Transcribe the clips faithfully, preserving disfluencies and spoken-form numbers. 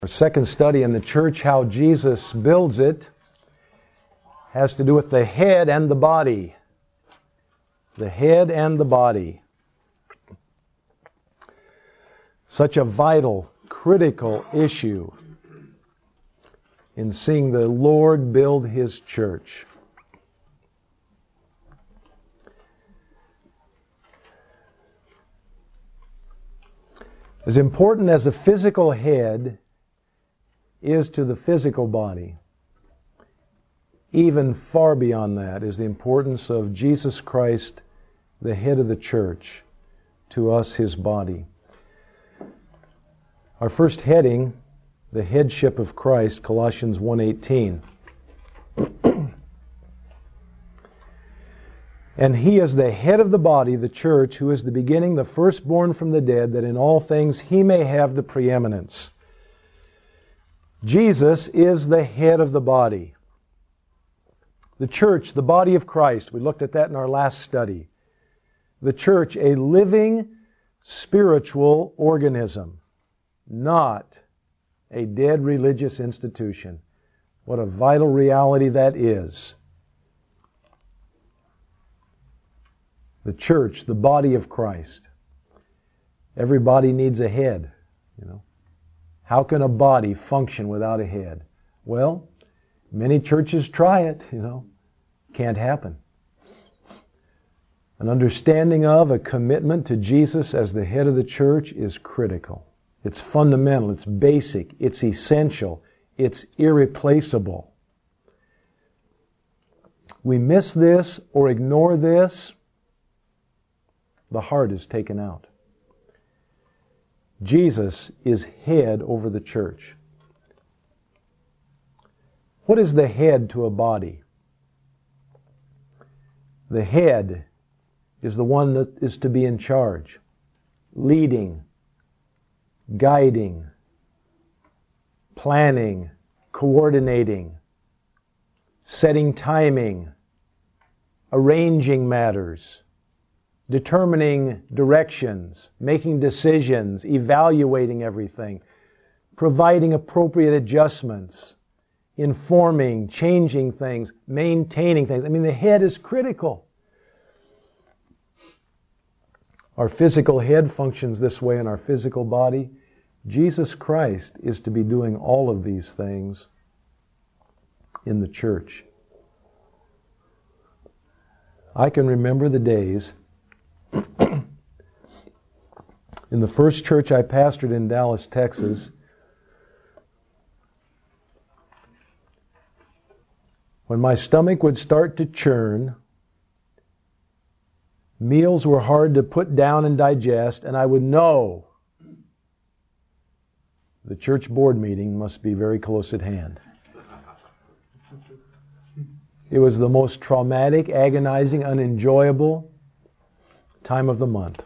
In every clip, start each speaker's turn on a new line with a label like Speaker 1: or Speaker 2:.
Speaker 1: Our second study in the church, how Jesus builds it, has to do with the head and the body. The head and the body. Such a vital, critical issue in seeing the Lord build His church. As important as the physical head is to the physical body, even far beyond that is the importance of Jesus Christ, the head of the church, to us, His body. Our first heading, the headship of Christ, Colossians one eighteen. And He is the head of the body, the church, who is the beginning, the firstborn from the dead, that in all things He may have the preeminence. Jesus is the head of the body. The church, the body of Christ, we looked at that in our last study. The church, a living spiritual organism, not a dead religious institution. What a vital reality that is. The church, the body of Christ. Everybody needs a head, you know. How can a body function without a head? Well, many churches try it, you know. Can't happen. An understanding of, a commitment to Jesus as the head of the church is critical. It's fundamental, it's basic, it's essential, it's irreplaceable. We miss this or ignore this, the heart is taken out. Jesus is head over the church. What is the head to a body? The head is the one that is to be in charge, leading, guiding, planning, coordinating, setting timing, arranging matters, determining directions, making decisions, evaluating everything, providing appropriate adjustments, informing, changing things, maintaining things. I mean, the head is critical. Our physical head functions this way in our physical body. Jesus Christ is to be doing all of these things in the church. I can remember the days in the first church I pastored in Dallas, Texas, when my stomach would start to churn, meals were hard to put down and digest, and I would know the church board meeting must be very close at hand. It was the most traumatic, agonizing, unenjoyable time of the month.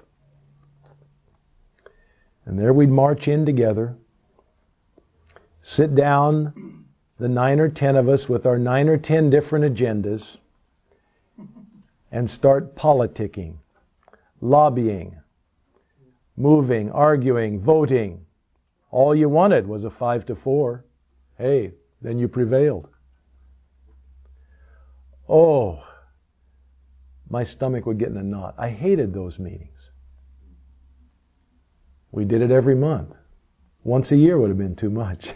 Speaker 1: And there we'd march in together, sit down, the nine or ten of us with our nine or ten different agendas, and start politicking, lobbying, moving, arguing, voting. All you wanted was a five to four. Hey, then you prevailed. Oh, my stomach would get in a knot. I hated those meetings. We did it every month. Once a year would have been too much.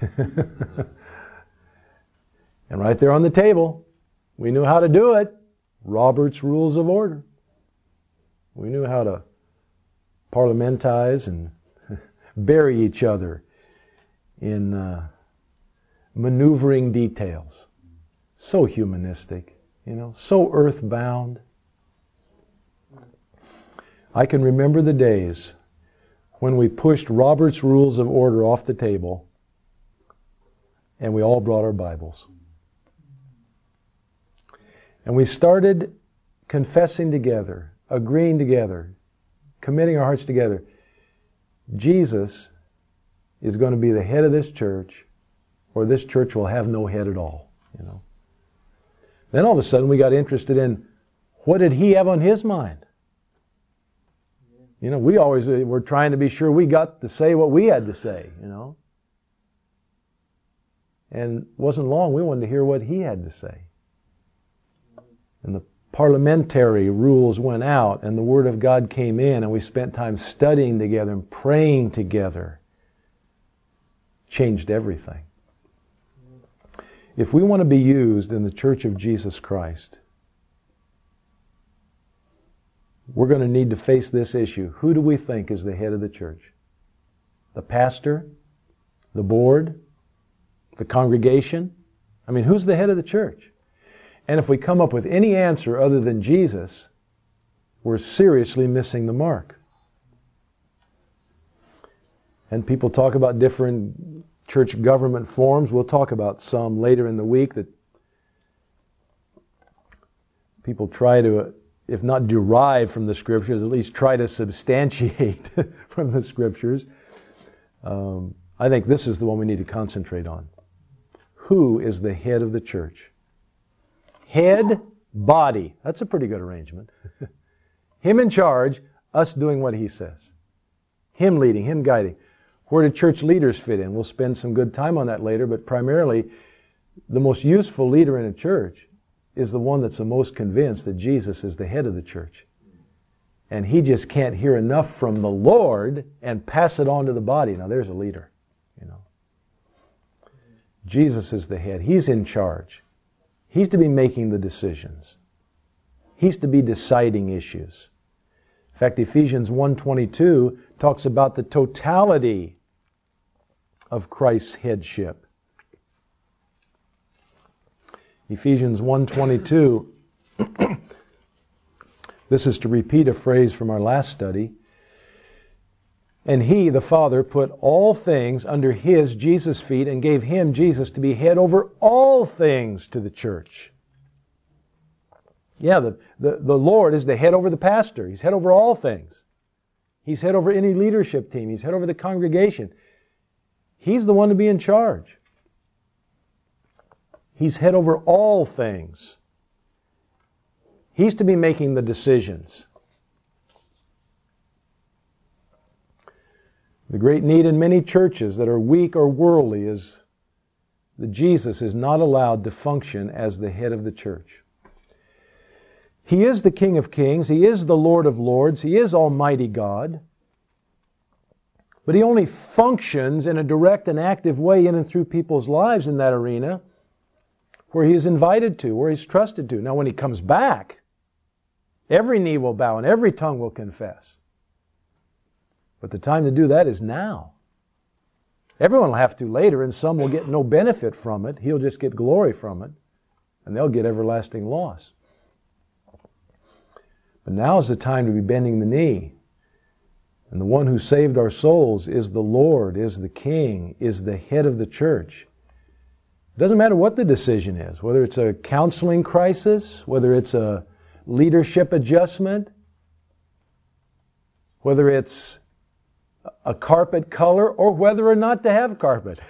Speaker 1: And right there on the table, we knew how to do it. Robert's Rules of Order. We knew how to parliamentize and bury each other in uh, maneuvering details. So humanistic, you know, so earthbound. I can remember the days when we pushed Robert's Rules of Order off the table and we all brought our Bibles. And we started confessing together, agreeing together, committing our hearts together. Jesus is going to be the head of this church, or this church will have no head at all, you know. Then all of a sudden we got interested in what did He have on His mind? You know, we always uh, were trying to be sure we got to say what we had to say, you know. And it wasn't long, we wanted to hear what he had to say. And the parliamentary rules went out, and the Word of God came in, and we spent time studying together and praying together. Changed everything. If we want to be used in the Church of Jesus Christ, we're going to need to face this issue. Who do we think is the head of the church? The pastor? The board? The congregation? I mean, who's the head of the church? And if we come up with any answer other than Jesus, we're seriously missing the mark. And people talk about different church government forms. We'll talk about some later in the week that people try to, if not derive from the Scriptures, at least try to substantiate from the Scriptures. Um, I think this is the one we need to concentrate on. Who is the head of the church? Head, body. That's a pretty good arrangement. Him in charge, us doing what he says. Him leading, him guiding. Where do church leaders fit in? We'll spend some good time on that later, but primarily, the most useful leader in a church is the one that's the most convinced that Jesus is the head of the church. And he just can't hear enough from the Lord and pass it on to the body. Now there's a leader, you know. Jesus is the head. He's in charge. He's to be making the decisions. He's to be deciding issues. In fact, Ephesians one twenty-two talks about the totality of Christ's headship. Ephesians one twenty-two, this is to repeat a phrase from our last study. And He, the Father, put all things under His, Jesus' feet, and gave Him, Jesus, to be head over all things to the church. Yeah, the, the, the Lord is the head over the pastor. He's head over all things. He's head over any leadership team. He's head over the congregation. He's the one to be in charge. He's head over all things. He's to be making the decisions. The great need in many churches that are weak or worldly is that Jesus is not allowed to function as the head of the church. He is the King of Kings. He is the Lord of Lords. He is Almighty God. But He only functions in a direct and active way in and through people's lives in that arena where He is invited to, where He's trusted to. Now when He comes back, every knee will bow and every tongue will confess. But the time to do that is now. Everyone will have to later, and some will get no benefit from it. He'll just get glory from it, and they'll get everlasting loss. But now is the time to be bending the knee. And the one who saved our souls is the Lord, is the King, is the head of the church. It doesn't matter what the decision is, whether it's a counseling crisis, whether it's a leadership adjustment, whether it's a carpet color, or whether or not to have carpet.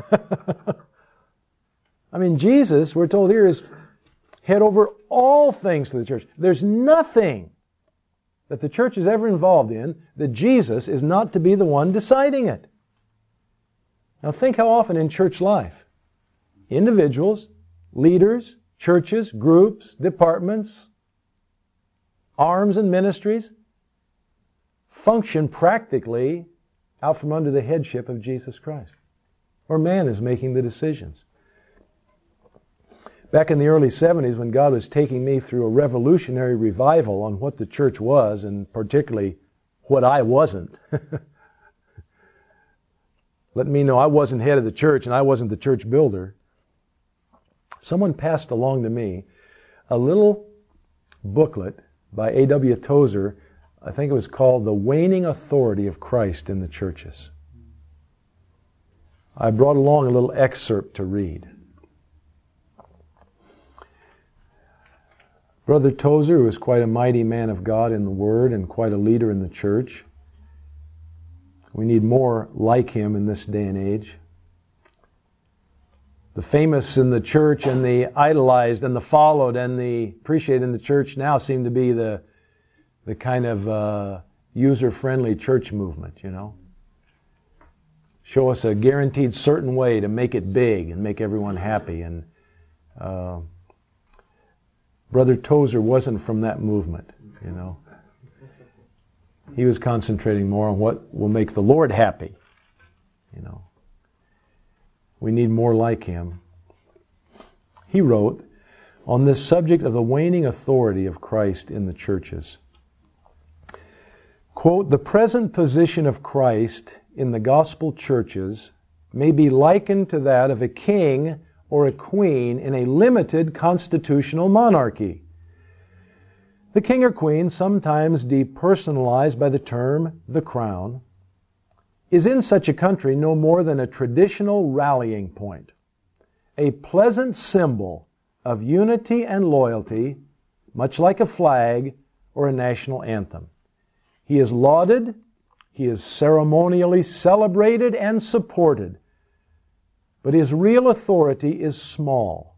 Speaker 1: I mean, Jesus, we're told here, is head over all things to the church. There's nothing that the church is ever involved in that Jesus is not to be the one deciding it. Now think how often in church life, individuals, leaders, churches, groups, departments, arms and ministries function practically out from under the headship of Jesus Christ. Or man is making the decisions. Back in the early seventies, when God was taking me through a revolutionary revival on what the church was, and particularly what I wasn't, letting me know I wasn't head of the church and I wasn't the church builder, someone passed along to me a little booklet by A W Tozer. I think it was called The Waning Authority of Christ in the Churches. I brought along a little excerpt to read. Brother Tozer, who is quite a mighty man of God in the Word and quite a leader in the church. We need more like him in this day and age. The famous in the church and the idolized and the followed and the appreciated in the church now seem to be the the kind of uh, user-friendly church movement, you know. show us a guaranteed certain way to make it big and make everyone happy. And uh, Brother Tozer wasn't from that movement, you know. He was concentrating more on what will make the Lord happy, you know. We need more like him. He wrote on this subject of the waning authority of Christ in the churches. Quote, "The present position of Christ in the gospel churches may be likened to that of a king or a queen in a limited constitutional monarchy. The king or queen, sometimes depersonalized by the term the crown, is in such a country no more than a traditional rallying point, a pleasant symbol of unity and loyalty, much like a flag or a national anthem. He is lauded, he is ceremonially celebrated and supported, but his real authority is small.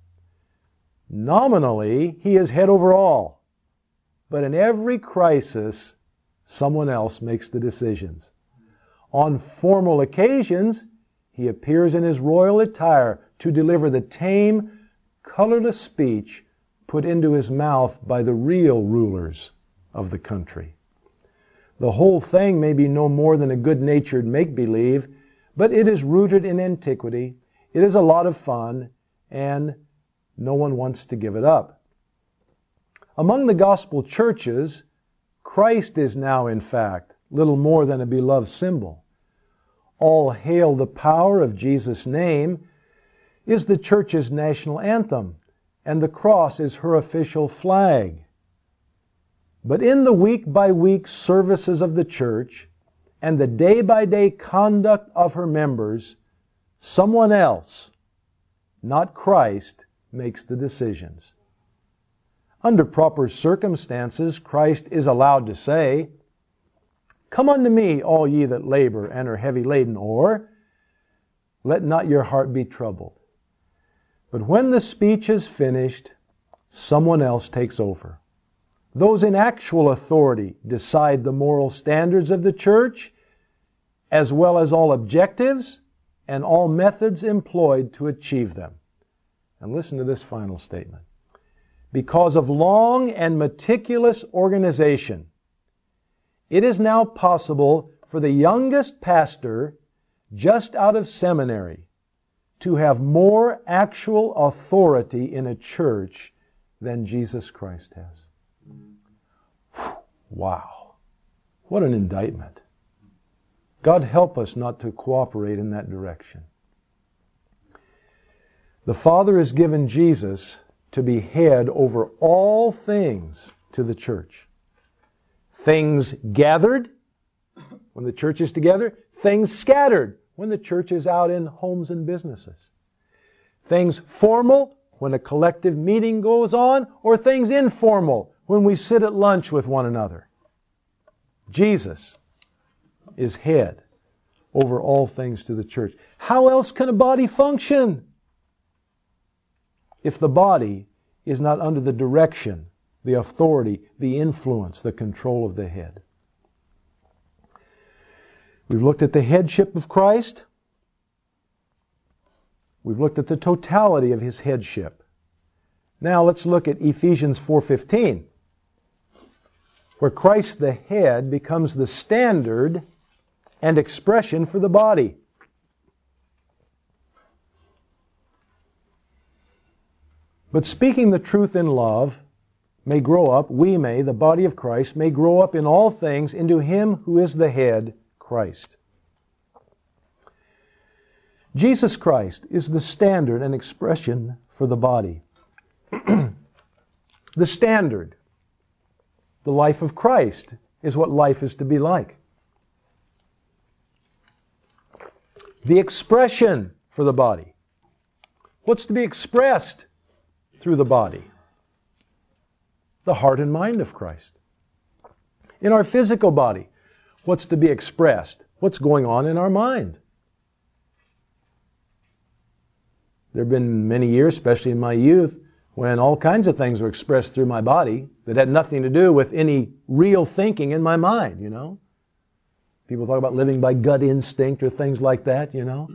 Speaker 1: Nominally, he is head over all, but in every crisis, someone else makes the decisions. On formal occasions, he appears in his royal attire to deliver the tame, colorless speech put into his mouth by the real rulers of the country. The whole thing may be no more than a good-natured make-believe, but it is rooted in antiquity. It is a lot of fun, and no one wants to give it up. Among the gospel churches, Christ is now, in fact, little more than a beloved symbol. All hail the power of Jesus' name is the church's national anthem, and the cross is her official flag. But in the week-by-week services of the church and the day-by-day conduct of her members, someone else, not Christ, makes the decisions. Under proper circumstances, Christ is allowed to say, "Come unto me, all ye that labor and are heavy laden," or, "Let not your heart be troubled." But when the speech is finished, someone else takes over. Those in actual authority decide the moral standards of the church, as well as all objectives and all methods employed to achieve them. And listen to this final statement. Because of long and meticulous organization, it is now possible for the youngest pastor just out of seminary to have more actual authority in a church than Jesus Christ has. Wow. What an indictment. God help us not to cooperate in that direction. The Father has given Jesus to be head over all things to the church. Things gathered when the church is together, things scattered when the church is out in homes and businesses. Things formal when a collective meeting goes on, or things informal when we sit at lunch with one another. Jesus is head over all things to the church. How else can a body function if the body is not under the direction, the authority, the influence, the control of the head? We've looked at the headship of Christ. We've looked at the totality of His headship. Now let's look at Ephesians four fifteen, where Christ the head becomes the standard and expression for the body. But speaking the truth in love may grow up, we may, the body of Christ, may grow up in all things into Him who is the head, Christ. Jesus Christ is the standard and expression for the body. The standard, the life of Christ, is what life is to be like. The expression for the body. What's to be expressed through the body? The heart and mind of Christ. In our physical body, what's to be expressed? What's going on in our mind? There have been many years, especially in my youth, when all kinds of things were expressed through my body that had nothing to do with any real thinking in my mind, you know. People talk about living by gut instinct or things like that, you know.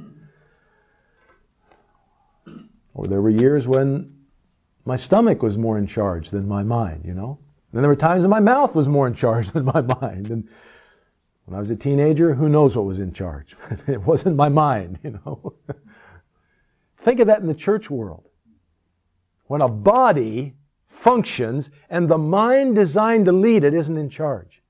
Speaker 1: Or there were years when my stomach was more in charge than my mind, you know. And there were times when my mouth was more in charge than my mind. And when I was a teenager, who knows what was in charge? It wasn't my mind, you know. Think of that in the church world. When a body functions and the mind designed to lead it isn't in charge.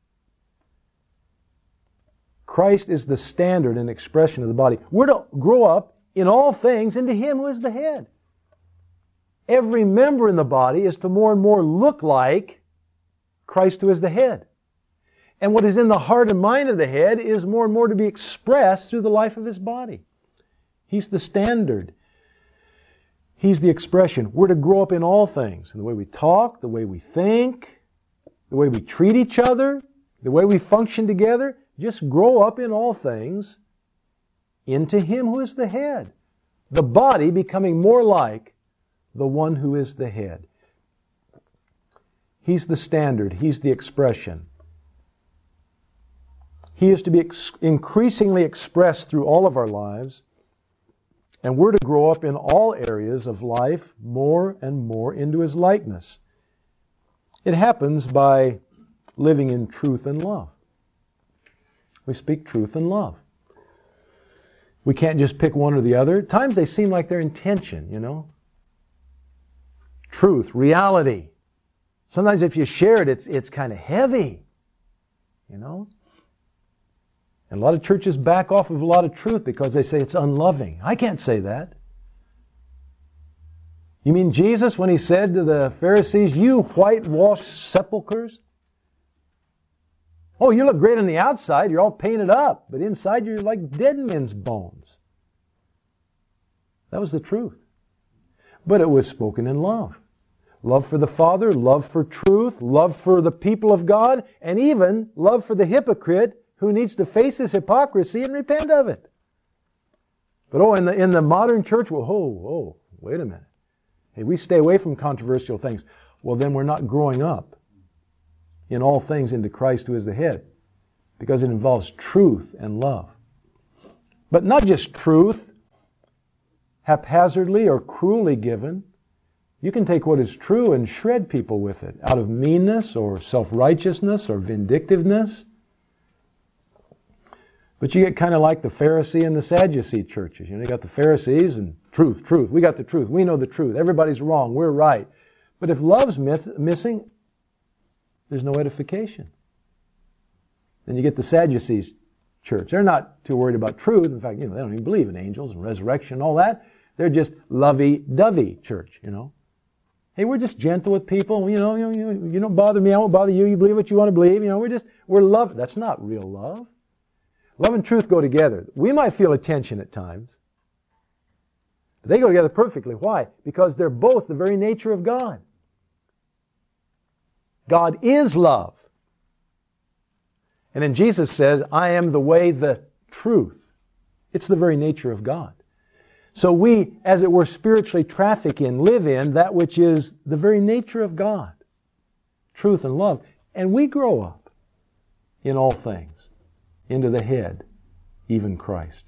Speaker 1: Christ is the standard and expression of the body. We're to grow up in all things into Him who is the head. Every member in the body is to more and more look like Christ who is the head. And what is in the heart and mind of the head is more and more to be expressed through the life of His body. He's the standard. He's the expression. We're to grow up in all things. In the way we talk, the way we think, the way we treat each other, the way we function together. Just grow up in all things into Him who is the head. The body becoming more like the one who is the head. He's the standard. He's the expression. He is to be ex- increasingly expressed through all of our lives, and we're to grow up in all areas of life more and more into His likeness. It happens by living in truth and love. We speak truth and love. We can't just pick one or the other. At times they seem like they're in tension, you know. Truth, reality. Sometimes if you share it, it's, it's kind of heavy, you know. And a lot of churches back off of a lot of truth because they say it's unloving. I can't say that. You mean Jesus when He said to the Pharisees, "You whitewashed sepulchres"? Oh, you look great on the outside, you're all painted up, but inside you're like dead men's bones. That was the truth. But it was spoken in love. Love for the Father, love for truth, love for the people of God, and even love for the hypocrite who needs to face his hypocrisy and repent of it. But oh, in the, in the modern church, well, oh, oh, wait a minute. Hey, we stay away from controversial things. Well, then we're not growing up in all things into Christ who is the head, because it involves truth and love. But not just truth, haphazardly or cruelly given. You can take what is true and shred people with it out of meanness or self-righteousness or vindictiveness. But you get kind of like the Pharisee and the Sadducee churches. You know, you got the Pharisees and truth, truth. We got the truth. We know the truth. Everybody's wrong. We're right. But if love's myth, missing, there's no edification. Then you get the Sadducees church. They're not too worried about truth. In fact, you know, they don't even believe in angels and resurrection and all that. They're just lovey-dovey church, you know. Hey, we're just gentle with people. You know, you, you, you don't bother me. I won't bother you. You believe what you want to believe. You know, we're just, we're love. That's not real love. Love and truth go together. We might feel a tension at times. But they go together perfectly. Why? Because they're both the very nature of God. God is love. And then Jesus said, "I am the way, the truth." It's the very nature of God. So we, as it were, spiritually traffic in, live in that which is the very nature of God. Truth and love. And we grow up in all things into the head, even Christ.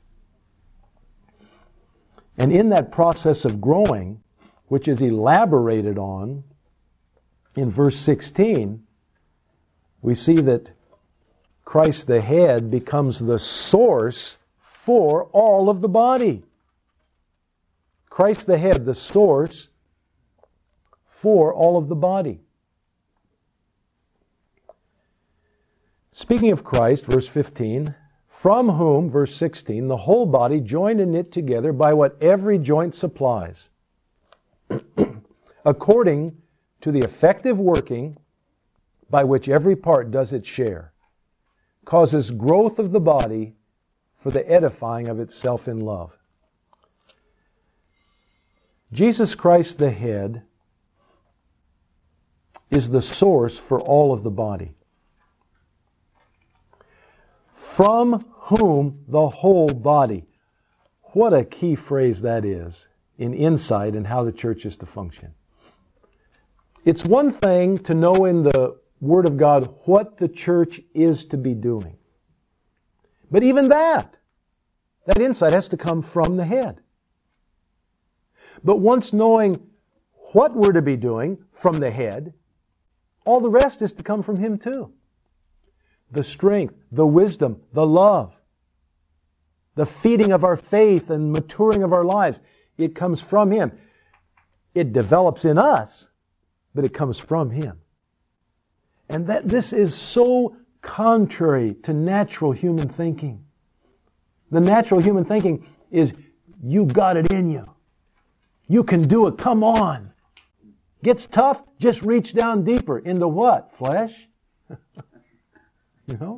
Speaker 1: And in that process of growing, which is elaborated on in verse sixteen, we see that Christ the head becomes the source for all of the body. Christ the head, the source for all of the body. Speaking of Christ, verse fifteen, from whom, verse sixteen, the whole body joined and knit together by what every joint supplies, according to the effective working by which every part does its share, causes growth of the body for the edifying of itself in love. Jesus Christ the head is the source for all of the body, from whom the whole body. What a key phrase that is in insight in how the church is to function. It's one thing to know in the Word of God what the church is to be doing. But even that, that insight has to come from the head. But once knowing what we're to be doing from the head, all the rest is to come from Him too. The strength, the wisdom, the love, the feeding of our faith and maturing of our lives, it comes from Him. It develops in us, but it comes from Him. And that this is so contrary to natural human thinking. The natural human thinking is, you got it in you. You can do it. Come on. Gets tough, just reach down deeper. Into what? Flesh? You know?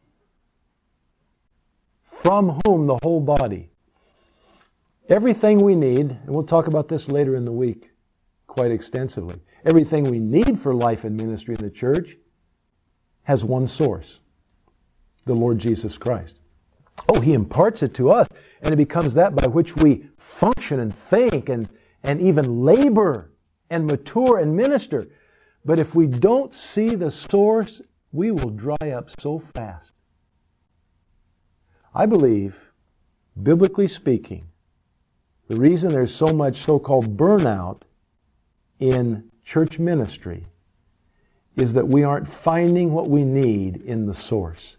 Speaker 1: From whom the whole body. Everything we need, and we'll talk about this later in the week quite extensively. Everything we need for life and ministry in the church has one source. The Lord Jesus Christ. Oh, He imparts it to us, and it becomes that by which we function and think and, and even labor and mature and minister. But if we don't see the source, we will dry up so fast. I believe, biblically speaking, the reason there's so much so-called burnout in church ministry is that we aren't finding what we need in the source.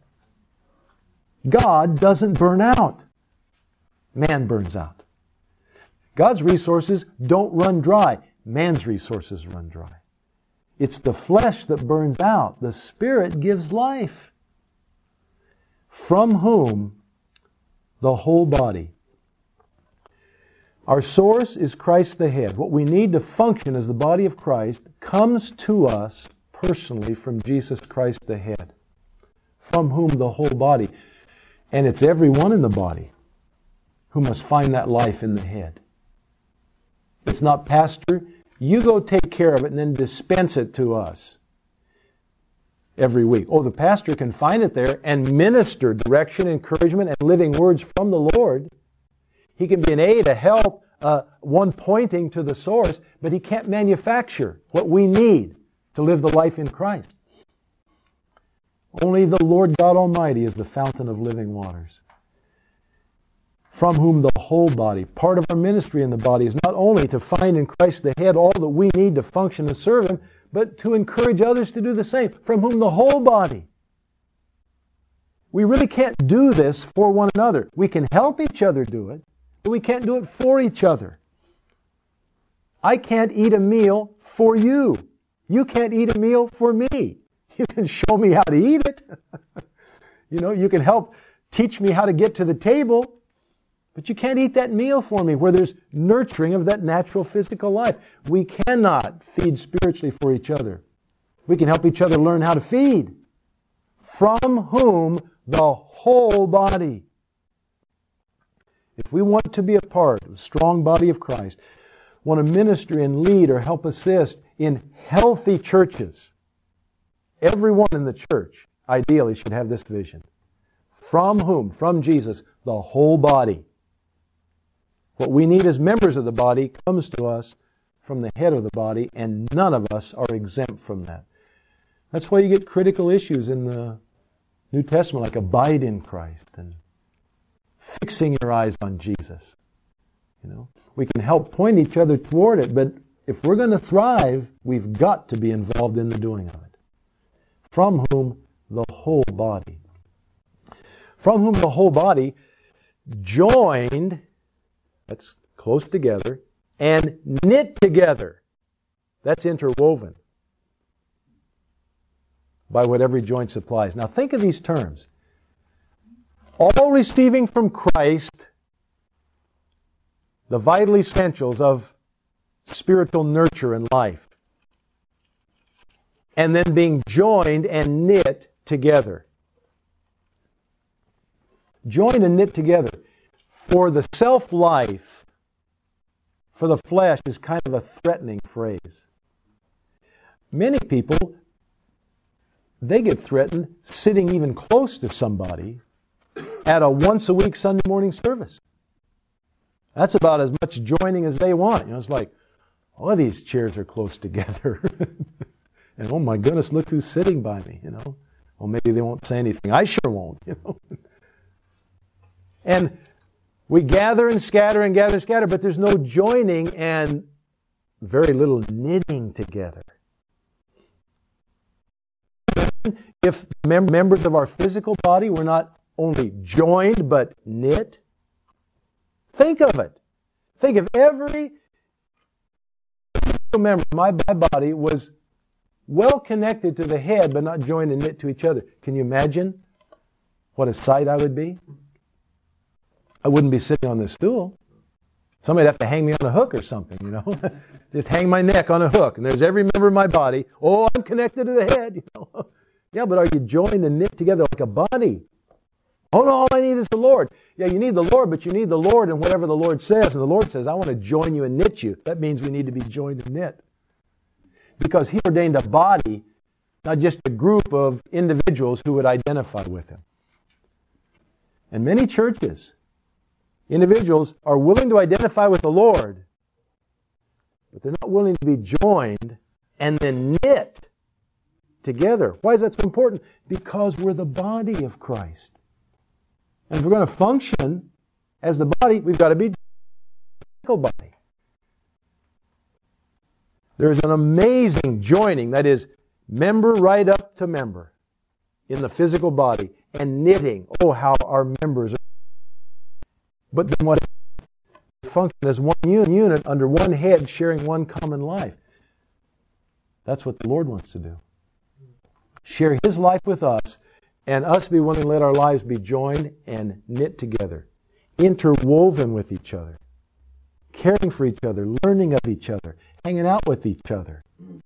Speaker 1: God doesn't burn out. Man burns out. God's resources don't run dry. Man's resources run dry. It's the flesh that burns out. The Spirit gives life. From whom the whole body. Our source is Christ the head. What we need to function as the body of Christ comes to us personally from Jesus Christ the head. From whom the whole body. And it's everyone in the body who must find that life in the head. It's not, Pastor, you go take care of it and then dispense it to us every week. Oh, the pastor can find it there and minister direction, encouragement, and living words from the Lord. He can be an aid, a help, uh, one pointing to the source, but he can't manufacture what we need to live the life in Christ. Only the Lord God Almighty is the fountain of living waters. From whom the whole body, part of our ministry in the body, is not only to find in Christ the head all that we need to function and serve Him, but to encourage others to do the same. From whom the whole body. We really can't do this for one another. We can help each other do it, but we can't do it for each other. I can't eat a meal for you. You can't eat a meal for me. You can show me how to eat it. You know, you can help teach me how to get to the table, but you can't eat that meal for me where there's nurturing of that natural physical life. We cannot feed spiritually for each other. We can help each other learn how to feed. From whom the whole body. If we want to be a part of the strong body of Christ, want to minister and lead or help assist in healthy churches, everyone in the church ideally should have this vision. From whom? From Jesus, the whole body. What we need as members of the body comes to us from the head of the body, and none of us are exempt from that. That's why you get critical issues in the New Testament, like abide in Christ and fixing your eyes on Jesus. You know, we can help point each other toward it, but if we're going to thrive, we've got to be involved in the doing of it. From whom the whole body. From whom the whole body joined, that's close together, and knit together, that's interwoven, by what every joint supplies. Now think of these terms. All receiving from Christ the vital essentials of spiritual nurture and life. And then being joined and knit together. Joined and knit together. For the self-life, for the flesh, is kind of a threatening phrase. Many people, they get threatened sitting even close to somebody at a once-a-week Sunday morning service. That's about as much joining as they want. You know, it's like, oh, these chairs are close together. And oh my goodness, look who's sitting by me, you know. Well, maybe they won't say anything. I sure won't, you know. And we gather and scatter and gather and scatter, but there's no joining and very little knitting together. If mem- members of our physical body were not only joined but knit, think of it. Think if every member of my body was well connected to the head but not joined and knit to each other. Can you imagine what a sight I would be? I wouldn't be sitting on this stool. Somebody'd have to hang me on a hook or something, you know. Just hang my neck on a hook, and there's every member of my body. Oh, I'm connected to the head, you know. Yeah, but are you joined and knit together like a body? Oh, no, all I need is the Lord. Yeah, you need the Lord, but you need the Lord and whatever the Lord says. And the Lord says, I want to join you and knit you. That means we need to be joined and knit. Because He ordained a body, not just a group of individuals who would identify with Him. And many churches, individuals are willing to identify with the Lord, but they're not willing to be joined and then knit together. Why is that so important? Because we're the body of Christ. And if we're going to function as the body, we've got to be the physical body. There's an amazing joining, that is, member right up to member in the physical body, and knitting. Oh, how our members are. But then what? Function as one unit under one head, sharing one common life. That's what the Lord wants to do. Share His life with us, and us be willing to let our lives be joined and knit together, interwoven with each other, caring for each other, learning of each other, hanging out with each other,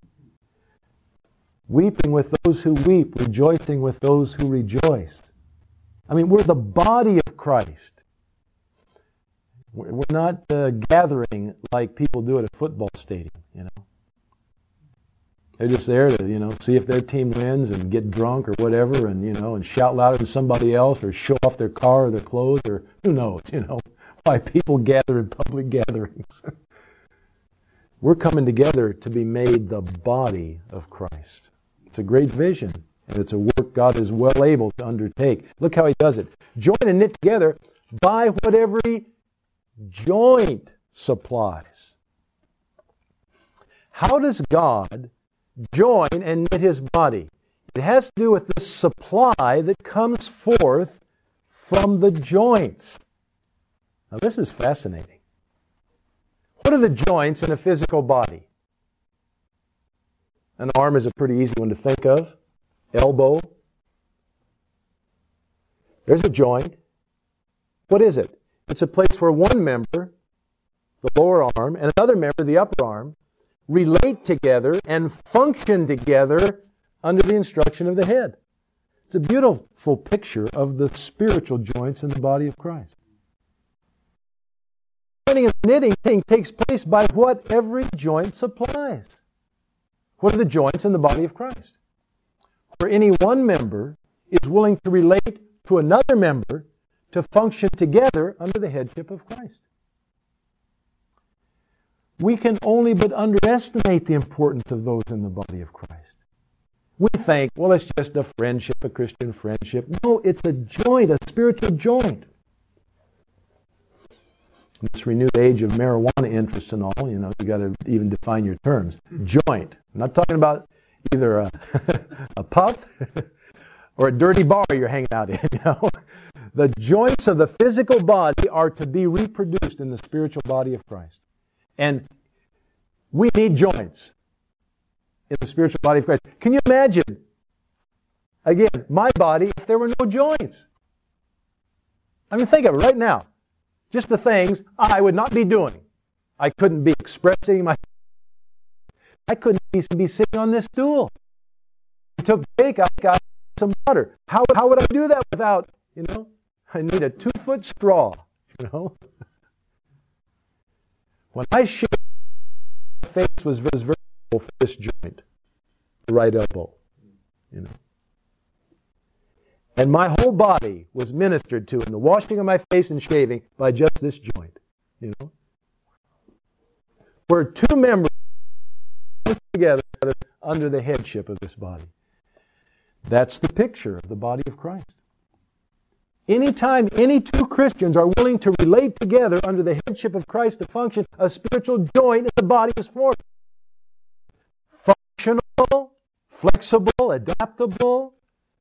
Speaker 1: weeping with those who weep, rejoicing with those who rejoice. I mean, we're the body of Christ. We're not uh, gathering like people do at a football stadium, you know. They're just there to, you know, see if their team wins and get drunk or whatever, and, you know, and shout louder than somebody else, or show off their car or their clothes, or who knows, you know, why people gather in public gatherings. We're coming together to be made the body of Christ. It's a great vision, and it's a work God is well able to undertake. Look how He does it. Join and knit together by what every joint supplies. How does God join and knit His body? It has to do with the supply that comes forth from the joints. Now this is fascinating. What are the joints in a physical body? An arm is a pretty easy one to think of. Elbow. There's a joint. What is it? It's a place where one member, the lower arm, and another member, the upper arm, relate together and function together under the instruction of the head. It's a beautiful picture of the spiritual joints in the body of Christ. Joining and knitting takes place by what every joint supplies. What are the joints in the body of Christ? Where any one member is willing to relate to another member to function together under the headship of Christ. We can only but underestimate the importance of those in the body of Christ. We think, well, it's just a friendship, a Christian friendship. No, it's a joint, a spiritual joint. In this renewed age of marijuana interest and all, you know, you got to even define your terms. Joint. I'm not talking about either a, a puff or a dirty bar you're hanging out in, you know. The joints of the physical body are to be reproduced in the spiritual body of Christ. And we need joints in the spiritual body of Christ. Can you imagine, again, my body if there were no joints? I mean, think of it right now. Just the things I would not be doing. I couldn't be expressing my... I couldn't be sitting on this stool. I took a break, I got some water. How, how would I do that without, you know, I need a two-foot straw, you know. When I shared, my face was very for this joint, the right elbow, you know. And my whole body was ministered to in the washing of my face and shaving by just this joint, you know. Where two members put together under the headship of this body. That's the picture of the body of Christ. Anytime any two Christians are willing to relate together under the headship of Christ to function, a spiritual joint in the body is formed. Functional, flexible, adaptable.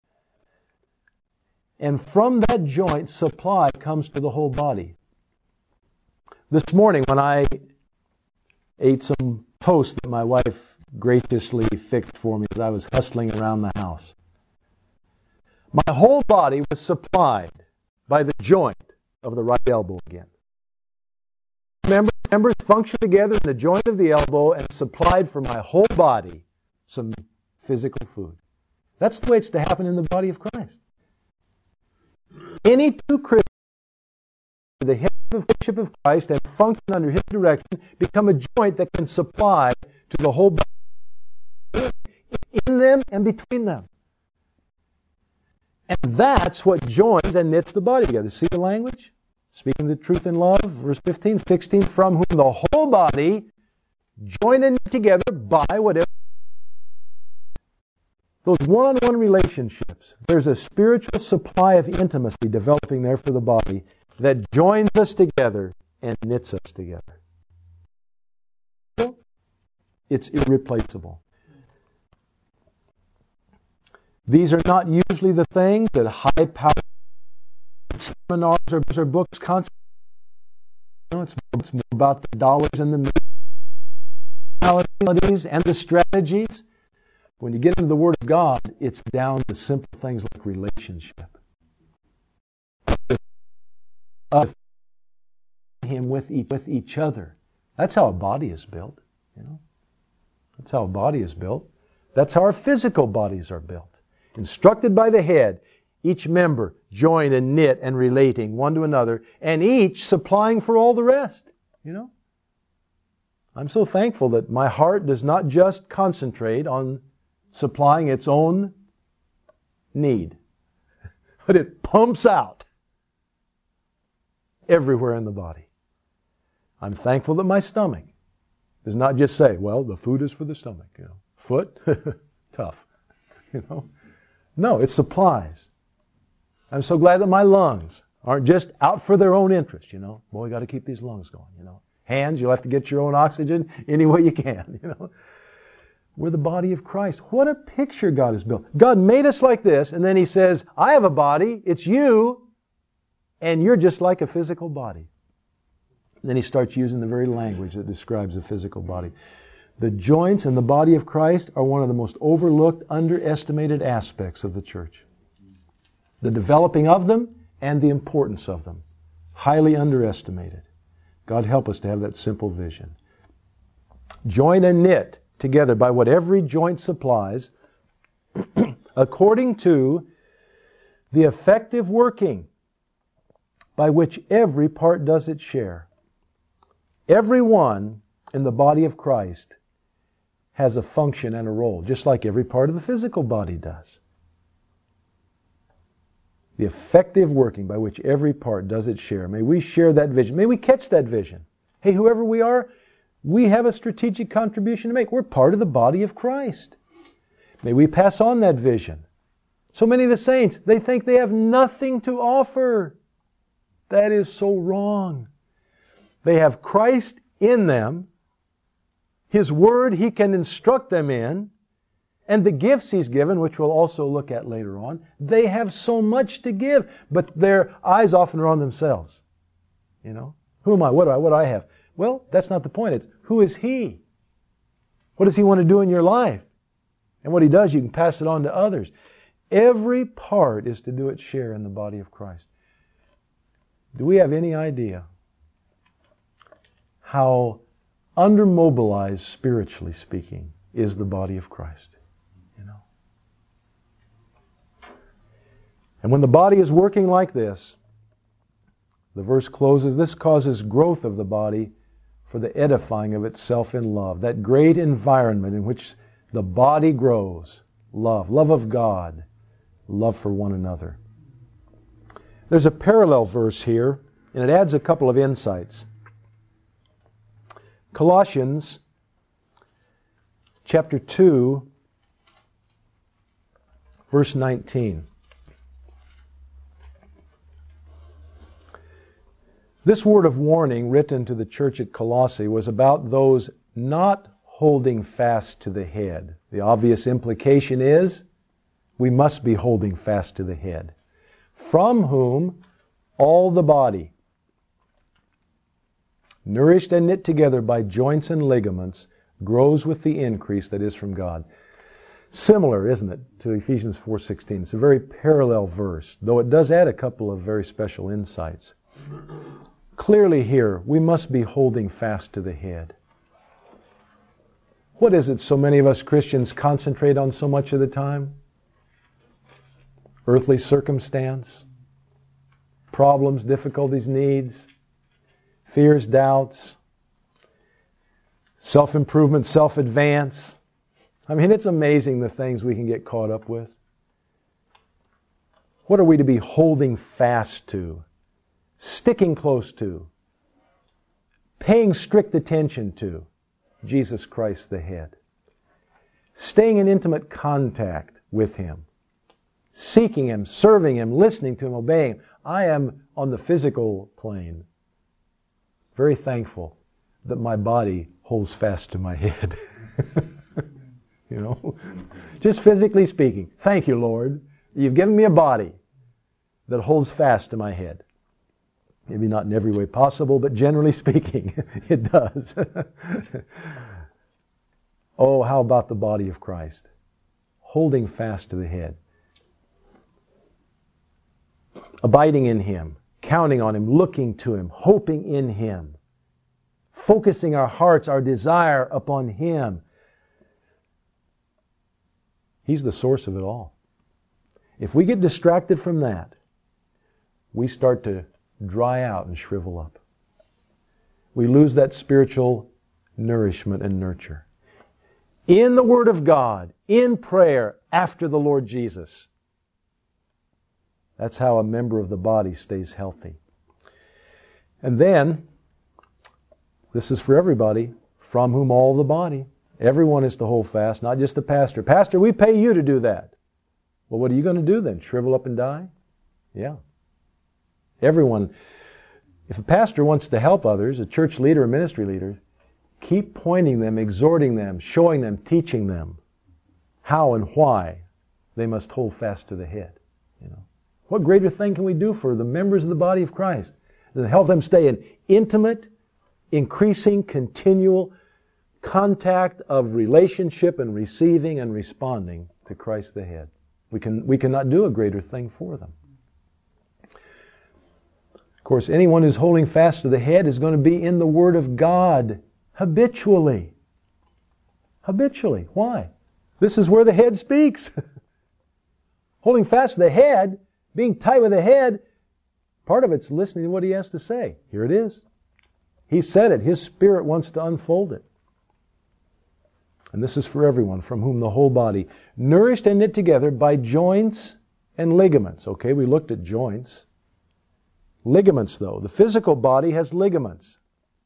Speaker 1: And from that joint, supply comes to the whole body. This morning when I ate some toast that my wife graciously fixed for me as I was hustling around the house, my whole body was supplied by the joint of the right elbow again. Members, members function together in the joint of the elbow and supplied for my whole body some physical food. That's the way it's to happen in the body of Christ. Any two Christians, the headship of Christ, and function under His direction, become a joint that can supply to the whole body, in them and between them. And that's what joins and knits the body together. See the language? Speaking the truth in love, verse fifteen, sixteen, from whom the whole body, joined and knit together by whatever. Those one-on-one relationships, there's a spiritual supply of intimacy developing there for the body that joins us together and knits us together. It's irreplaceable. These are not usually the things that high-powered seminars or, or books concentrate on. You know, it's, it's more about the dollars and the melodies and the strategies. When you get into the Word of God, it's down to simple things like relationship. Of Him with each, with each other. That's how a body is built. You know, that's how a body is built. That's how our physical bodies are built. Instructed by the head, each member joined and knit and relating one to another, and each supplying for all the rest. You know? I'm so thankful that my heart does not just concentrate on supplying its own need, but it pumps out everywhere in the body. I'm thankful that my stomach does not just say, well, the food is for the stomach. You know, foot, tough. You know? No, it supplies. I'm so glad that my lungs aren't just out for their own interest, you know. Boy, you got to keep these lungs going, you know. Hands, you'll have to get your own oxygen any way you can, you know. We're the body of Christ. What a picture God has built. God made us like this, and then He says, I have a body, it's you, and you're just like a physical body. And then He starts using the very language that describes a physical body. The joints in the body of Christ are one of the most overlooked, underestimated aspects of the church. The developing of them and the importance of them. Highly underestimated. God help us to have that simple vision. Join and knit together by what every joint supplies, according to the effective working by which every part does its share. Every one in the body of Christ has a function and a role, just like every part of the physical body does. The effective working by which every part does its share. May we share that vision. May we catch that vision. Hey, whoever we are, we have a strategic contribution to make. We're part of the body of Christ. May we pass on that vision. So many of the saints, they think they have nothing to offer. That is so wrong. They have Christ in them, His Word He can instruct them in, and the gifts He's given, which we'll also look at later on. They have so much to give, but their eyes often are on themselves. You know, who am I? What do I? What do I have? Well, that's not the point. It's who is He? What does He want to do in your life? And what He does, you can pass it on to others. Every part is to do its share in the body of Christ. Do we have any idea how undermobilized, spiritually speaking, is the body of Christ? You know. And when the body is working like this, the verse closes, this causes growth of the body for the edifying of itself in love. That great environment in which the body grows. Love. Love of God. Love for one another. There's a parallel verse here, and it adds a couple of insights. Colossians chapter two, verse nineteen. This word of warning written to the church at Colossae was about those not holding fast to the head. The obvious implication is we must be holding fast to the head, from whom all the body, nourished and knit together by joints and ligaments, grows with the increase that is from God. Similar, isn't it, to Ephesians four sixteen? It's a very parallel verse, though it does add a couple of very special insights. Clearly here, we must be holding fast to the head. What is it so many of us Christians concentrate on so much of the time? Earthly circumstance, problems, difficulties, needs, fears, doubts, self-improvement, self-advance. I mean, it's amazing the things we can get caught up with. What are we to be holding fast to, sticking close to, paying strict attention to? Jesus Christ the head. Staying in intimate contact with Him. Seeking Him, serving Him, listening to Him, obeying Him. I am on the physical plane very thankful that my body holds fast to my head. You know, just physically speaking. Thank you, Lord. You've given me a body that holds fast to my head. Maybe not in every way possible, but generally speaking, it does. Oh, how about the body of Christ? Holding fast to the head. Abiding in Him, counting on Him, looking to Him, hoping in Him, focusing our hearts, our desire upon Him. He's the source of it all. If we get distracted from that, we start to dry out and shrivel up. We lose that spiritual nourishment and nurture. In the Word of God, in prayer, after the Lord Jesus. That's how a member of the body stays healthy. And then, this is for everybody, from whom all the body. Everyone is to hold fast, not just the pastor. Pastor, we pay you to do that. Well, what are you going to do then? Shrivel up and die? Yeah. Everyone, if a pastor wants to help others, a church leader, a ministry leader, keep pointing them, exhorting them, showing them, teaching them how and why they must hold fast to the head. You know, what greater thing can we do for the members of the body of Christ than help them stay in intimate, increasing, continual contact of relationship and receiving and responding to Christ the head? We can we cannot do a greater thing for them. Of course, anyone who's holding fast to the head is going to be in the Word of God habitually. Habitually. Why? This is where the head speaks. Holding fast to the head, being tight with the head, part of it's listening to what He has to say. Here it is. He said it. His Spirit wants to unfold it. And this is for everyone, from whom the whole body, nourished and knit together by joints and ligaments. Okay, we looked at joints. Ligaments, though. The physical body has ligaments.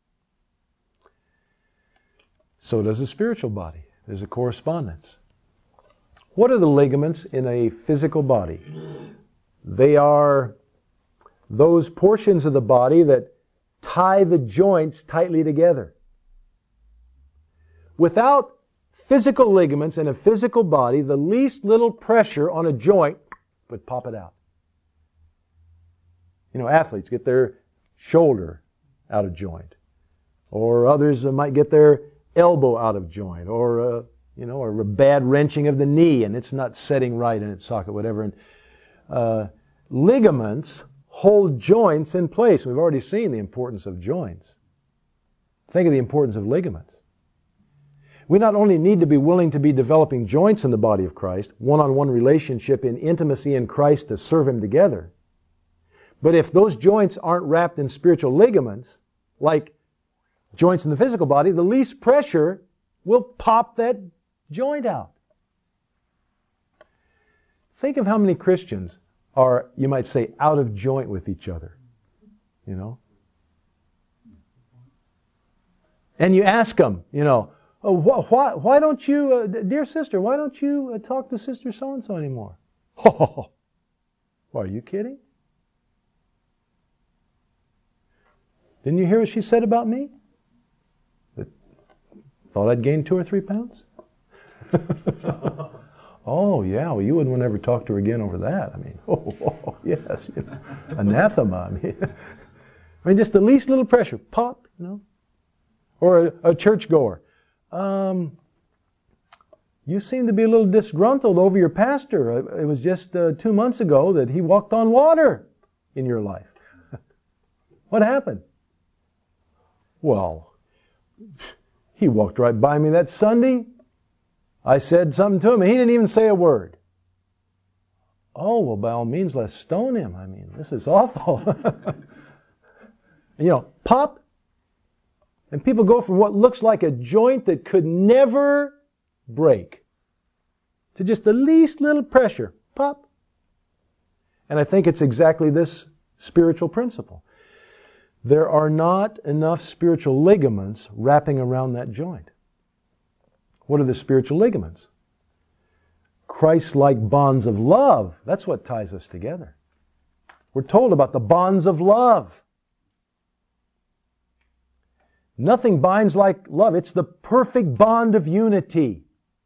Speaker 1: So does the spiritual body. There's a correspondence. What are the ligaments in a physical body? They are those portions of the body that tie the joints tightly together. Without physical ligaments in a physical body, the least little pressure on a joint would pop it out. You know, athletes get their shoulder out of joint. Or others might get their elbow out of joint. Or, uh, you know, or a bad wrenching of the knee and it's not setting right in its socket, whatever. And uh, ligaments hold joints in place. We've already seen the importance of joints. Think of the importance of ligaments. We not only need to be willing to be developing joints in the body of Christ, one-on-one relationship in intimacy in Christ to serve Him together, but if those joints aren't wrapped in spiritual ligaments, like joints in the physical body, the least pressure will pop that joint out. Think of how many Christians are, you might say, out of joint with each other. You know? And you ask them, you know, oh, wh- why, why don't you, uh, dear sister, why don't you uh, talk to sister so-and-so anymore? Oh, are you kidding? Didn't you hear what she said about me? That thought I'd gained two or three pounds? Oh, yeah, well, you wouldn't want to ever talk to her again over that. I mean, oh, oh yes, you know, anathema. I mean, I mean, just the least little pressure, pop, you know. Or a, a churchgoer. Um, you seem to be a little disgruntled over your pastor. It was just uh, two months ago that he walked on water in your life. What happened? Well, he walked right by me that Sunday. I said something to him, and he didn't even say a word. Oh, well, by all means, let's stone him. I mean, this is awful. You know, pop. And people go from what looks like a joint that could never break to just the least little pressure. Pop. And I think it's exactly this spiritual principle. There are not enough spiritual ligaments wrapping around that joint. What are the spiritual ligaments? Christ-like bonds of love. That's what ties us together. We're told about the bonds of love. Nothing binds like love. It's the perfect bond of unity.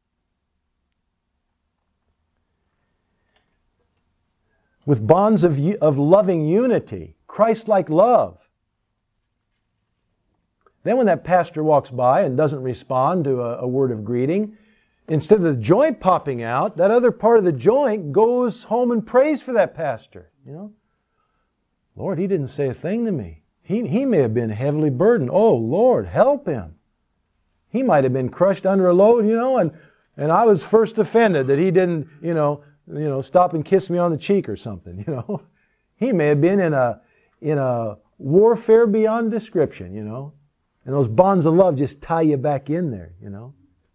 Speaker 1: With bonds of, of loving unity, Christ-like love. Then when that pastor walks by and doesn't respond to a, a word of greeting, instead of the joint popping out, that other part of the joint goes home and prays for that pastor. You know, Lord, he didn't say a thing to me. He, he may have been heavily burdened. Oh, Lord, help him. He might have been crushed under a load, you know, and, and I was first offended that he didn't, you know, you know, stop and kiss me on the cheek or something, you know. He may have been in a, in a warfare beyond description, you know. And those bonds of love just tie you back in there, you know.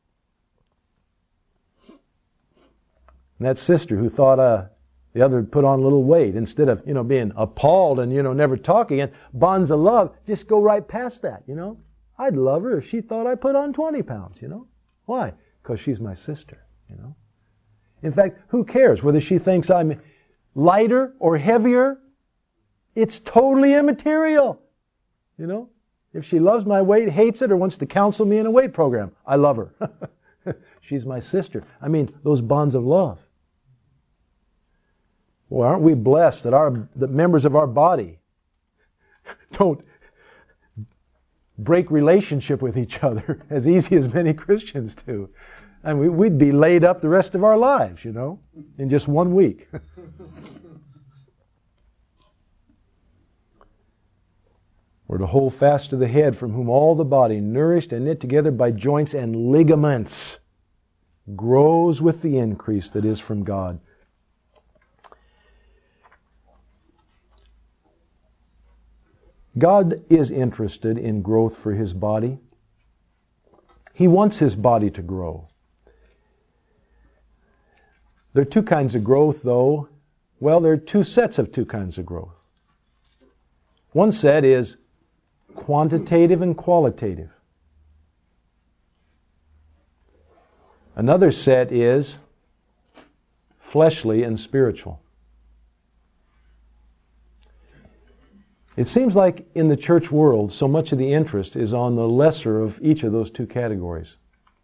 Speaker 1: And that sister who thought uh, the other put on a little weight, instead of, you know, being appalled and, you know, never talking, and bonds of love just go right past that, you know. I'd love her if she thought I put on twenty pounds, you know. Why? Because she's my sister, you know. In fact, who cares whether she thinks I'm lighter or heavier? It's totally immaterial, you know. If she loves my weight, hates it, or wants to counsel me in a weight program, I love her. She's my sister. I mean, those bonds of love. Well, aren't we blessed that our the members of our body don't break relationship with each other as easy as many Christians do? I mean, we'd be laid up the rest of our lives, you know, in just one week. We're to hold fast to the head, from whom all the body, nourished and knit together by joints and ligaments, grows with the increase that is from God. God is interested in growth for His body. He wants His body to grow. There are two kinds of growth, though. Well, there are two sets of two kinds of growth. One set is quantitative and qualitative. Another set is fleshly and spiritual. It seems like in the church world, so much of the interest is on the lesser of each of those two categories.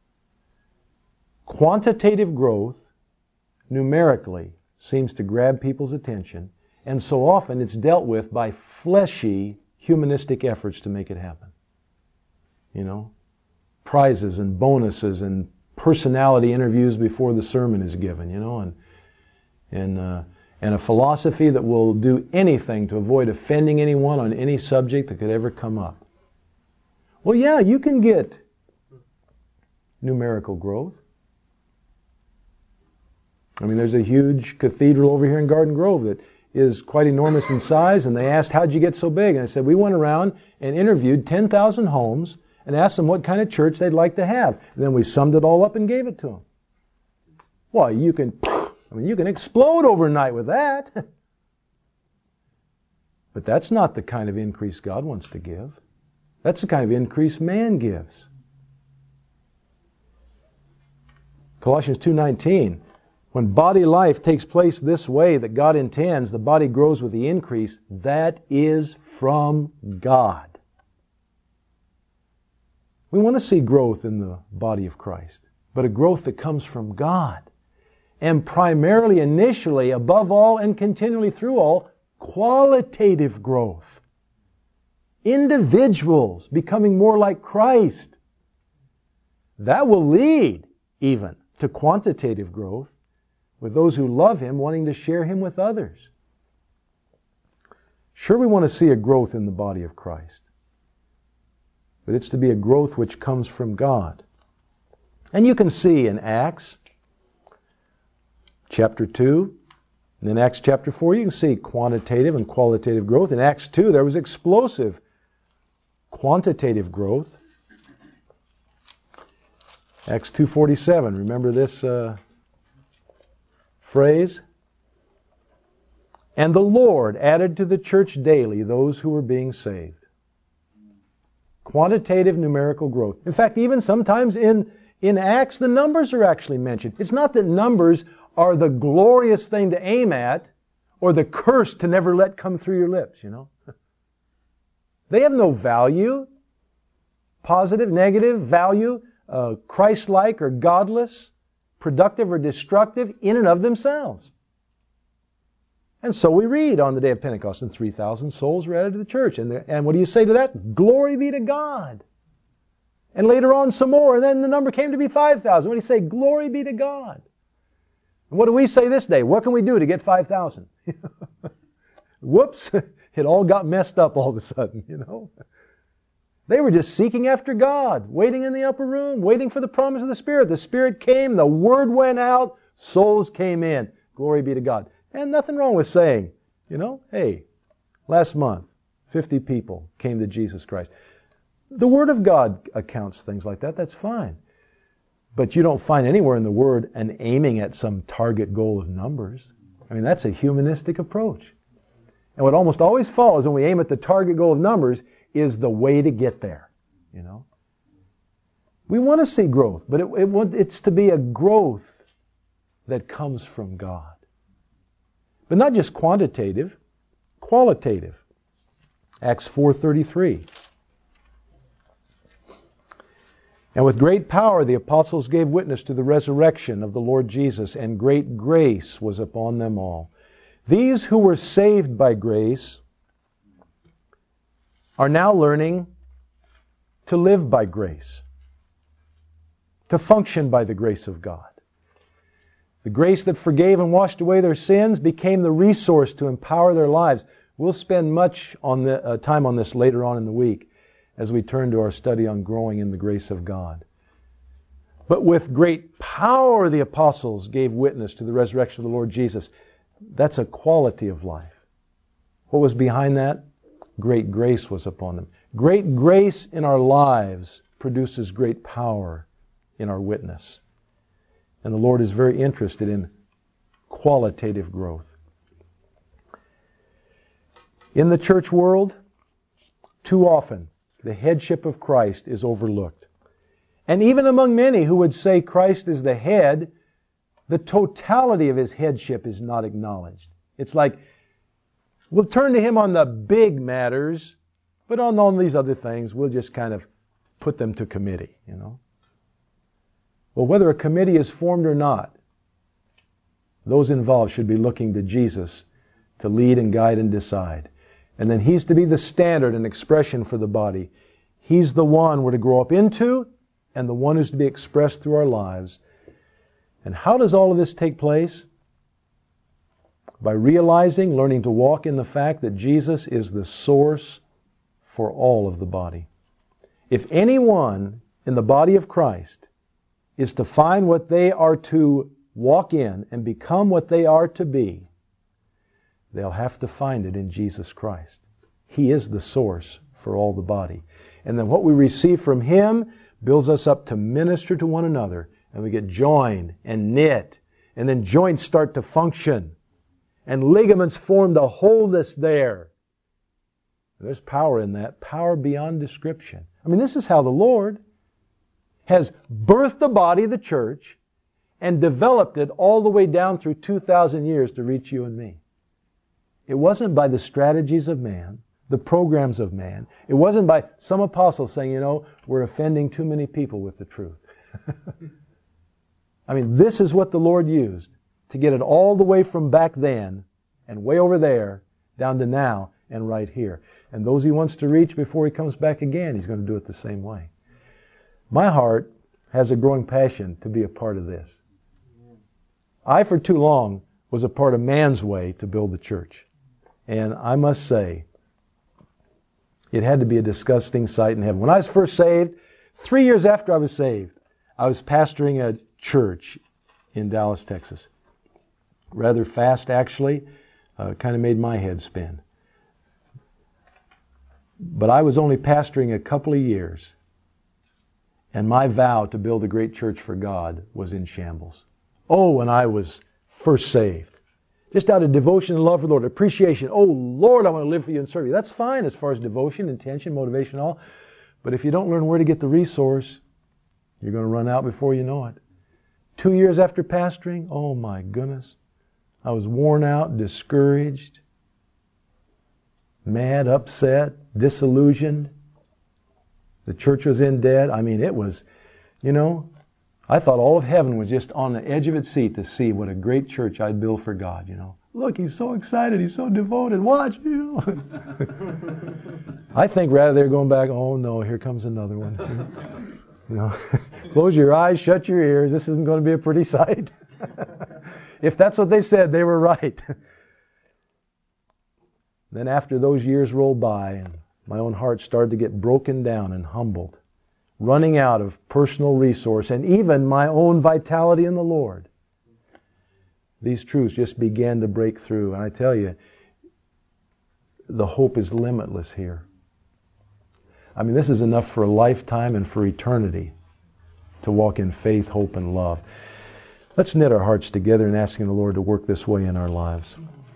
Speaker 1: Quantitative growth, numerically, seems to grab people's attention, and so often it's dealt with by fleshy, humanistic efforts to make it happen. You know, prizes and bonuses and personality interviews before the sermon is given, you know, and and uh, and a philosophy that will do anything to avoid offending anyone on any subject that could ever come up. Well, yeah, you can get numerical growth. I mean, there's a huge cathedral over here in Garden Grove that is quite enormous in size, and they asked, how'd you get so big? And I said, we went around and interviewed ten thousand homes and asked them what kind of church they'd like to have. And then we summed it all up and gave it to them. Well, you can, I mean, you can explode overnight with that. But that's not the kind of increase God wants to give. That's the kind of increase man gives. Colossians two nineteen, when body life takes place this way that God intends, the body grows with the increase. That is from God. We want to see growth in the body of Christ, but a growth that comes from God. And primarily, initially, above all, and continually through all, qualitative growth. Individuals becoming more like Christ. That will lead, even, to quantitative growth, with those who love Him wanting to share Him with others. Sure, we want to see a growth in the body of Christ, but it's to be a growth which comes from God. And you can see in Acts chapter two, and in Acts chapter four, you can see quantitative and qualitative growth. In Acts two, there was explosive quantitative growth. Acts two forty-seven, remember this uh, phrase? And the Lord added to the church daily those who were being saved. Quantitative numerical growth. In fact, even sometimes in, in Acts, the numbers are actually mentioned. It's not that numbers are the glorious thing to aim at or the curse to never let come through your lips, you know. They have no value, positive, negative, value, uh, Christ-like or godless, productive or destructive in and of themselves. And so we read on the day of Pentecost, and three thousand souls were added to the church. And, the, and what do you say to that? Glory be to God. And later on some more, and then the number came to be five thousand. What do you say? Glory be to God. And what do we say this day? What can we do to get five thousand? Whoops, it all got messed up all of a sudden, you know. They were just seeking after God, waiting in the upper room, waiting for the promise of the Spirit. The Spirit came, the Word went out, souls came in. Glory be to God. And nothing wrong with saying, you know, hey, last month, fifty people came to Jesus Christ. The Word of God accounts things like that. That's fine. But you don't find anywhere in the Word an aiming at some target goal of numbers. I mean, that's a humanistic approach. And what almost always follows when we aim at the target goal of numbers is the way to get there, you know. We want to see growth, but it, it, it's to be a growth that comes from God. But not just quantitative, qualitative. Acts four thirty-three. And with great power the apostles gave witness to the resurrection of the Lord Jesus, and great grace was upon them all. These who were saved by grace are now learning to live by grace, to function by the grace of God. The grace that forgave and washed away their sins became the resource to empower their lives. We'll spend much on the, uh, time on this later on in the week as we turn to our study on growing in the grace of God. But with great power the apostles gave witness to the resurrection of the Lord Jesus. That's a quality of life. What was behind that? Great grace was upon them. Great grace in our lives produces great power in our witness. And the Lord is very interested in qualitative growth. In the church world, too often, the headship of Christ is overlooked. And even among many who would say Christ is the head, the totality of His headship is not acknowledged. It's like, we'll turn to Him on the big matters, but on all these other things, we'll just kind of put them to committee, you know. Well, whether a committee is formed or not, those involved should be looking to Jesus to lead and guide and decide. And then He's to be the standard and expression for the body. He's the one we're to grow up into, and the one who's to be expressed through our lives. And how does all of this take place? By realizing, learning to walk in the fact that Jesus is the source for all of the body. If anyone in the body of Christ is to find what they are to walk in and become what they are to be, they'll have to find it in Jesus Christ. He is the source for all the body. And then what we receive from Him builds us up to minister to one another, and we get joined and knit, and then joints start to function, and ligaments form to hold us there. There's power in that, power beyond description. I mean, this is how the Lord has birthed the body of the church and developed it all the way down through two thousand years to reach you and me. It wasn't by the strategies of man. the programs of man. It wasn't by some apostle saying, you know, we're offending too many people with the truth. I mean, this is what the Lord used to get it all the way from back then and way over there down to now and right here. And those He wants to reach before He comes back again, He's going to do it the same way. My heart has a growing passion to be a part of this. I, for too long, was a part of man's way to build the church. And I must say, it had to be a disgusting sight in heaven. When I was first saved, three years after I was saved, I was pastoring a church in Dallas, Texas. Rather fast, actually. Uh, kind of made my head spin. But I was only pastoring a couple of years, and my vow to build a great church for God was in shambles. Oh, when I was first saved. Just out of devotion and love for the Lord, appreciation. Oh, Lord, I want to live for You and serve You. That's fine as far as devotion, intention, motivation, all. But if you don't learn where to get the resource, you're going to run out before you know it. Two years after pastoring, oh my goodness, I was worn out, discouraged, mad, upset, disillusioned. The church was in debt. I mean, it was, you know, I thought all of heaven was just on the edge of its seat to see what a great church I'd build for God, you know. Look, he's so excited, he's so devoted, watch, you know. I think rather they're going back, oh no, here comes another one. You know, close your eyes, shut your ears, this isn't going to be a pretty sight. If that's what they said, they were right. Then after those years rolled by and my own heart started to get broken down and humbled, running out of personal resource and even my own vitality in the Lord, these truths just began to break through. And I tell you, the hope is limitless here. I mean, this is enough for a lifetime and for eternity to walk in faith, hope, and love. Let's knit our hearts together in asking the Lord to work this way in our lives.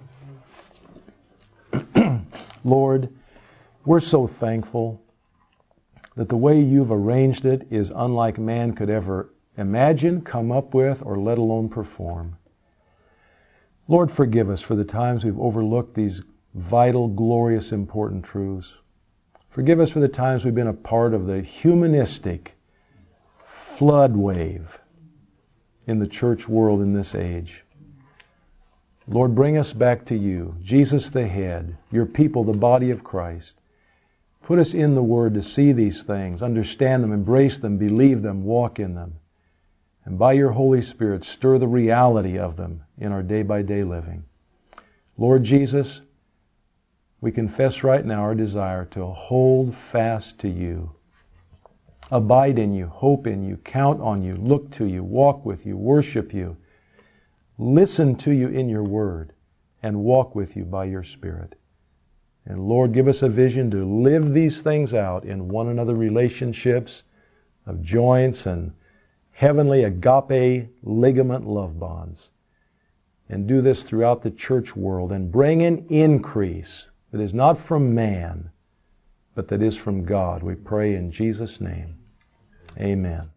Speaker 1: Lord, we're so thankful that the way You've arranged it is unlike man could ever imagine, come up with, or let alone perform. Lord, forgive us for the times we've overlooked these vital, glorious, important truths. Forgive us for the times we've been a part of the humanistic flood wave in the church world in this age. Lord, bring us back to You, Jesus the head, Your people, the body of Christ. Put us in the Word to see these things, understand them, embrace them, believe them, walk in them. And by Your Holy Spirit, stir the reality of them in our day-by-day living. Lord Jesus, we confess right now our desire to hold fast to You, abide in You, hope in You, count on You, look to You, walk with You, worship You, listen to You in Your Word, and walk with You by Your Spirit. And Lord, give us a vision to live these things out in one another relationships of joints and heavenly agape ligament love bonds. And do this throughout the church world and bring an increase that is not from man, but that is from God. We pray in Jesus' name. Amen.